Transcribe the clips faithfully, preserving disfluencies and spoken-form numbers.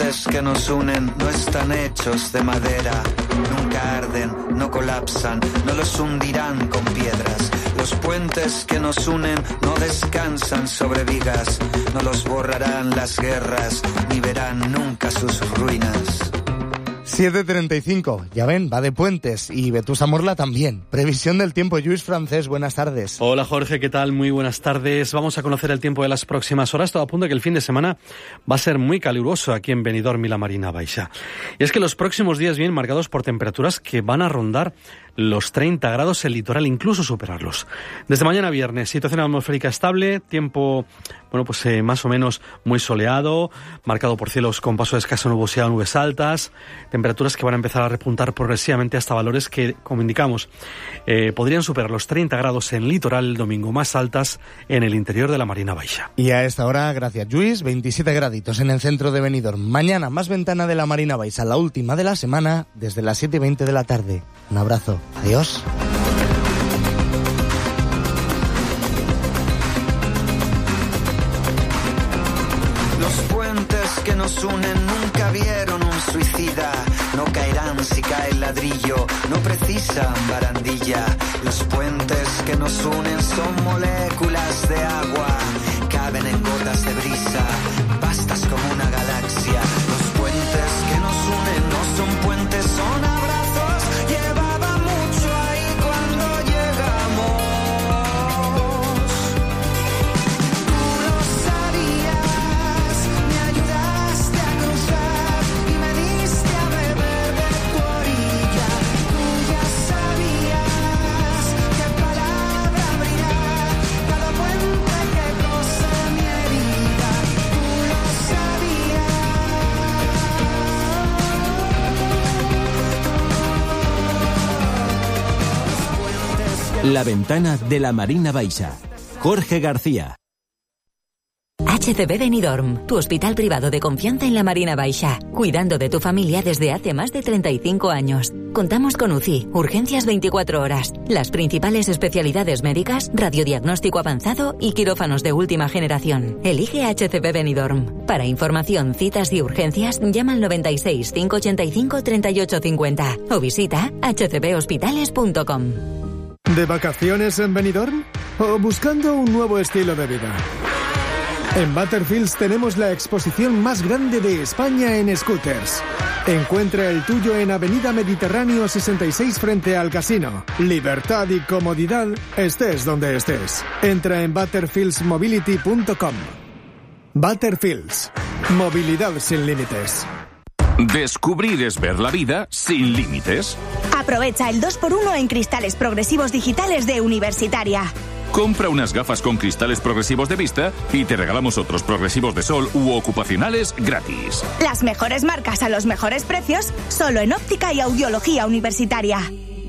puentes que nos unen no están hechos de madera. Nunca arden, no colapsan, no los hundirán con piedras. Los puentes que nos unen no descansan sobre vigas. No los borrarán las guerras, ni verán nunca sus ruinas. siete treinta y cinco, ya ven, va de puentes, y Vetusta Morla también. Previsión del tiempo, Lluís Francés, buenas tardes. Hola Jorge, ¿qué tal? Muy buenas tardes. Vamos a conocer el tiempo de las próximas horas. Todo apunta que el fin de semana va a ser muy caluroso aquí en Benidorm y la Marina Baixa. Y es que los próximos días vienen marcados por temperaturas que van a rondar los treinta grados, el litoral incluso superarlos. Desde mañana viernes, situación atmosférica estable, tiempo, bueno, pues eh, más o menos muy soleado, marcado por cielos con paso de escasa nubosidad, nubes altas, temperaturas que van a empezar a repuntar progresivamente hasta valores que, como indicamos, eh, podrían superar los treinta grados en el litoral el domingo, más altas en el interior de la Marina Baixa. Y a esta hora, gracias Lluís, veintisiete graditos en el centro de Benidorm. Mañana, más ventana de la Marina Baixa, la última de la semana, desde las siete y veinte de la tarde. Un abrazo. Adiós. Los puentes que nos unen nunca vieron un suicida. No caerán si cae el ladrillo, no precisan barandilla. Los puentes que nos unen son moléculas de agua, caben en gotas de brisa, vastas como una galaxia. Los puentes que nos unen no son puentes, son abrazos. Llevaba mucho ahí cuando llegamos. Tú lo sabías, me ayudaste a cruzar y me diste a beber de tu orilla. Tú ya sabías qué palabra abrirá cada puente que cose mi herida. Tú lo sabías. La ventana de la Marina Baixa. Jorge García. H C B Benidorm, tu hospital privado de confianza en la Marina Baixa, cuidando de tu familia desde hace más de treinta y cinco años. Contamos con U C I, urgencias veinticuatro horas, las principales especialidades médicas, radiodiagnóstico avanzado y quirófanos de última generación. Elige H C B Benidorm. Para información, citas y urgencias, llama al noventa y seis, cinco ochenta y cinco, treinta y ocho cincuenta o visita h c b hospitales punto com. ¿De vacaciones en Benidorm? ¿O buscando un nuevo estilo de vida? En Butterfields tenemos la exposición más grande de España en scooters. Encuentra el tuyo en Avenida Mediterráneo sesenta y seis frente al casino. Libertad y comodidad, estés donde estés. Entra en butterfields mobility punto com. Butterfields. Movilidad sin límites. Descubrir es ver la vida sin límites. Aprovecha el dos por uno en cristales progresivos digitales de Universitaria. Compra unas gafas con cristales progresivos de vista y te regalamos otros progresivos de sol u ocupacionales gratis. Las mejores marcas a los mejores precios, solo en óptica y audiología Universitaria.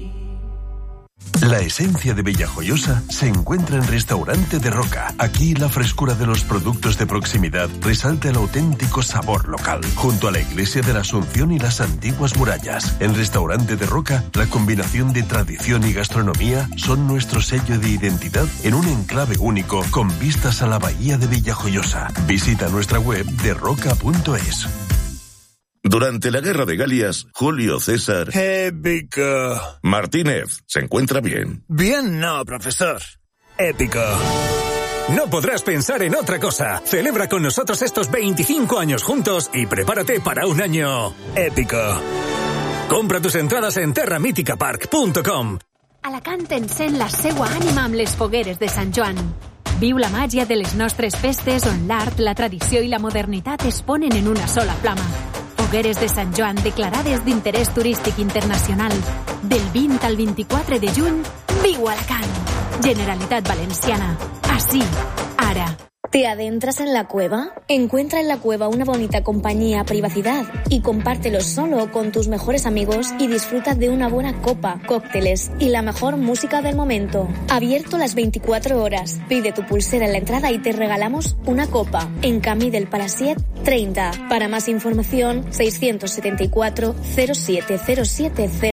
La esencia de Villajoyosa se encuentra en Restaurante de Roca. Aquí la frescura de los productos de proximidad resalta el auténtico sabor local. Junto a la iglesia de la Asunción y las antiguas murallas. En Restaurante de Roca, la combinación de tradición y gastronomía son nuestro sello de identidad en un enclave único con vistas a la bahía de Villajoyosa. Visita nuestra web de roca punto es. Durante la Guerra de Galias, Julio César... Épico. Martínez, ¿se encuentra bien? Bien no, profesor. Épico. No podrás pensar en otra cosa. Celebra con nosotros estos veinticinco años juntos y prepárate para un año épico. Compra tus entradas en terra mítica park punto com. Alacant encén la seua ànima amb les fogueres de Sant Joan. Viu la màgia de les nostres festes on l'art, la tradició i la modernitat es ponen en una sola flama. Fogueres de Sant Joan declarades d'interès turístic internacional. Del vint al veinticuatro de juny, viu Alacant. Generalitat Valenciana. Así, ara. ¿Te adentras en la cueva? Encuentra en la cueva una bonita compañía, privacidad y compártelo solo con tus mejores amigos y disfruta de una buena copa, cócteles y la mejor música del momento. Abierto las veinticuatro horas. Pide tu pulsera en la entrada y te regalamos una copa en Camí del Palasiet treinta. Para más información, seiscientos setenta y cuatro cero siete cero siete cero.